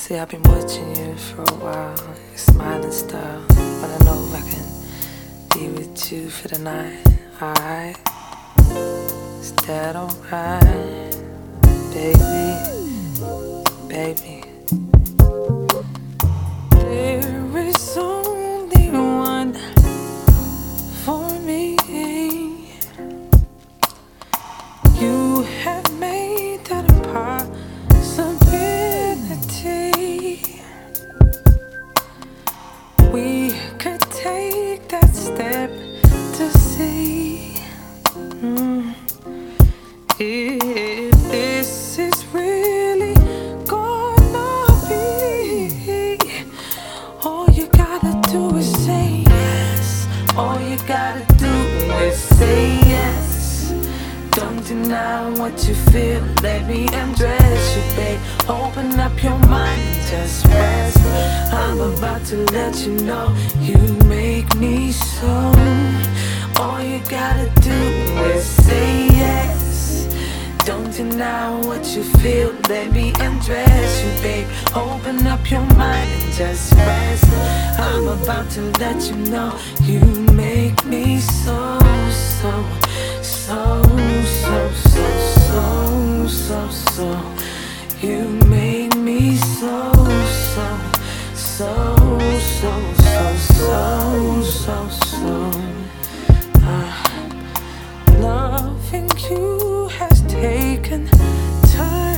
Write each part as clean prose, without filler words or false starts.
See, I've been watching you for a while, your smiling style, but I know I can be with you for the night, alright? Is that alright, baby, baby? There is only one for me. You have made that a possibility. We could take that step to see if this is really gonna be. All you gotta do is say yes. All you gotta do is say yes. Don't deny what you feel. Let me undress you, babe. Open up your mind and just rest. I'm about to let you know you make me so. All you gotta do is say yes. Don't deny what you feel. Let me undress you, babe. Open up your mind and just rest. I'm about to let you know you make me so, so, so, so, so, so, so, so. You make me so, so, so, so, so, so, so, so. Loving you has taken time,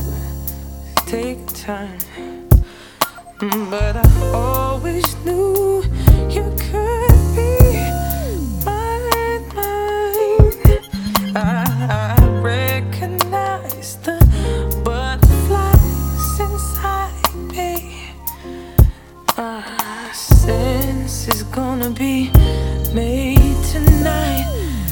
but I always knew you could be mine. I recognize the butterflies inside me. Sense is gonna be made tonight.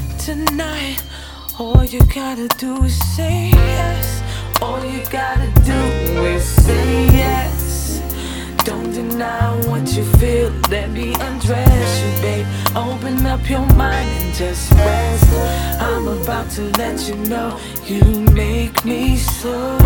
All you gotta do is say yes. All you gotta do is say yes. Don't deny what you feel. Let me undress you, babe. Open up your mind and just rest. I'm about to let you know you make me so.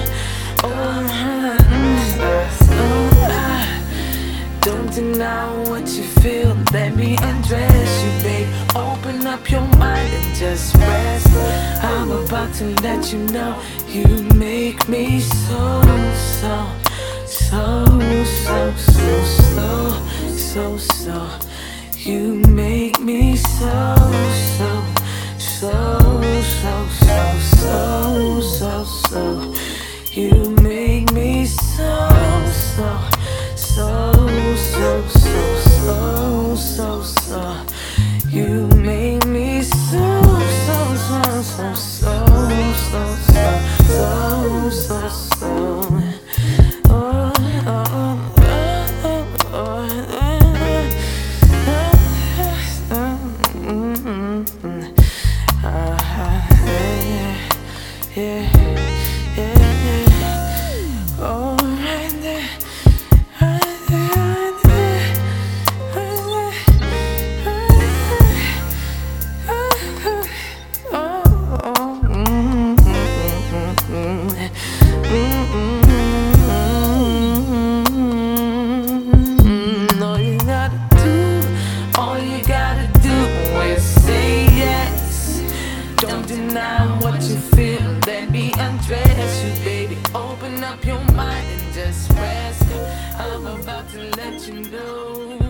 Don't deny what you feel. Let me undress you, babe. Open up your mind and just rest. I'm about to let you know you make me so, so, so, so, so, so, so, so. You make me so, so, so, so, so, so, so, so. You make me so, so, so, so, so, so, so, so. You make me so, so, so, so, so, so, so, so, so. Oh, oh, oh, yeah, yeah. Oh, right there. All you gotta do is say yes. Don't deny what you feel. Let me undress you, baby. Open up your mind and just rest. I'm about to let you know